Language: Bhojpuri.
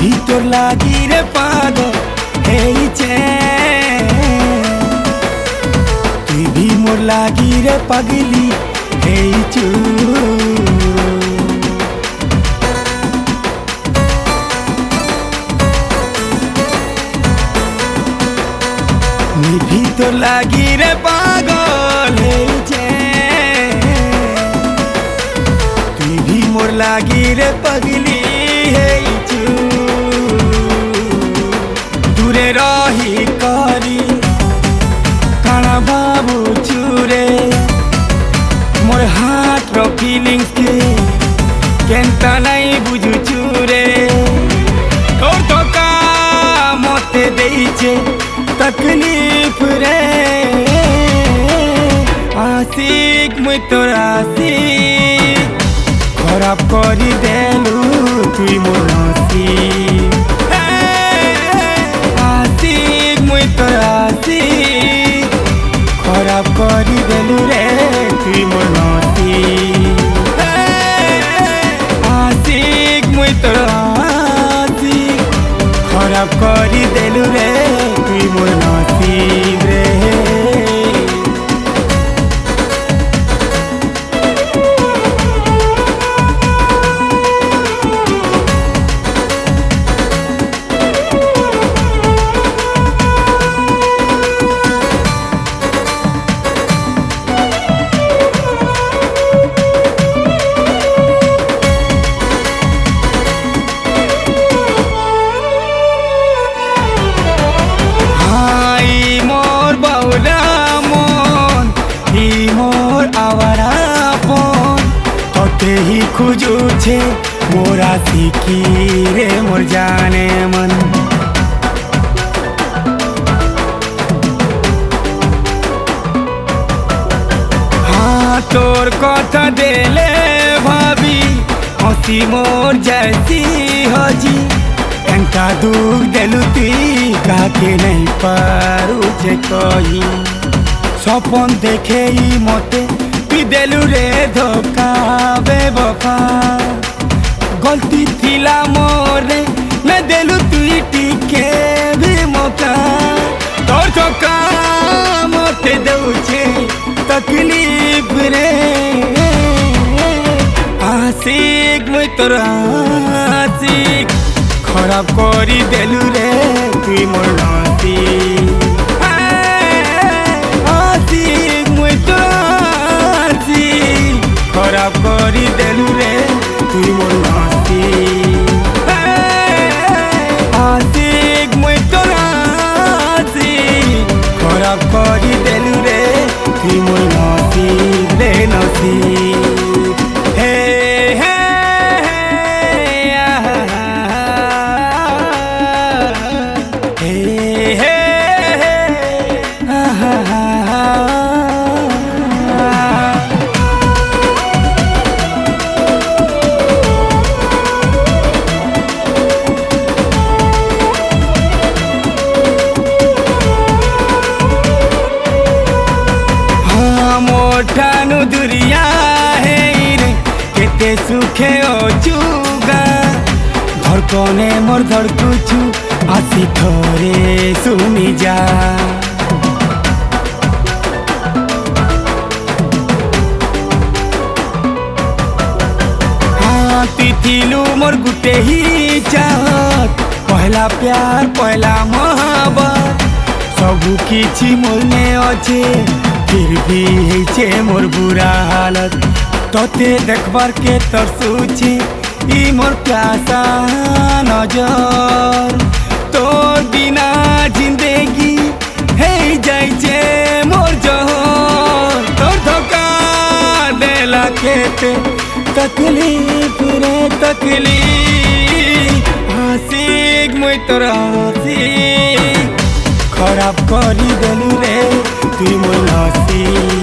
তোর লাগি রে পাগল হেইছে তুই ভি মোর লাগি রে পাগলি হেইছু ভি তোর লাগি রে পাগল হেইছে তুই ভি মোর লাগি রে পাগলি হেইছু দূরে রহি করি কাଣା ভাবুছু রে মোর হার্ট র ফিলিংস के केनता नहीं बुझुछु रे तोर धोखा मते देइछे तकलीफ रे आशिक मुई तोर आशिक खराब करी देलु तुई मोर नसीब आशिक मुई तोर आशिक खराब करी देलु रे तुई मोर नसीब आशिक मुई तोर आशिक खराब करी देलु रे तुई मोर नसीब रे ही खुजू छे मोरा सीखी रे मोर जाने मन हाँ तोर कथा देले भाभी हसी मोर जैसी हजी एंका दुख देलु तुई काके नहीं पारू छे कही सपन देखे ही मते देलु रे धोखा बेवफा गलती थिला मोरे मैं देलु तुई टिके भी मौका तोर धोखा मते दउछे तकलीफ रे आशिक मुई तोर आशिक खराब करी देलु रे तुई मोर नसीब आशिक मुई तोर खराब करी देलु रे तुई मोर नसीब आशिक मुई तोर आशिक खराब करी देलु रे तुई मोर नसीब रे नसीब हे हे हे हे ठानु दुरिया है रे केते सुखे अचुगा धड़कने मोर धड़कुछु आसी थोरे सुनी जा हाँ तिथिलु मोर गुटे ही चाहत पहला प्यार पहला मोहब्बत सबु किछि मोर में अच्छे फिर भी है मोर बुरा हालत तोते देखबार के तरसुची ई मोर प्यासा नजर तोर बिना जिंदगी है जाइछे मोर जहर तोर धोखा देला केते तकलीफ रे तकलीफ आशिक मुई तोर आशिक खराब करी देलु रे तुई मोर नसीब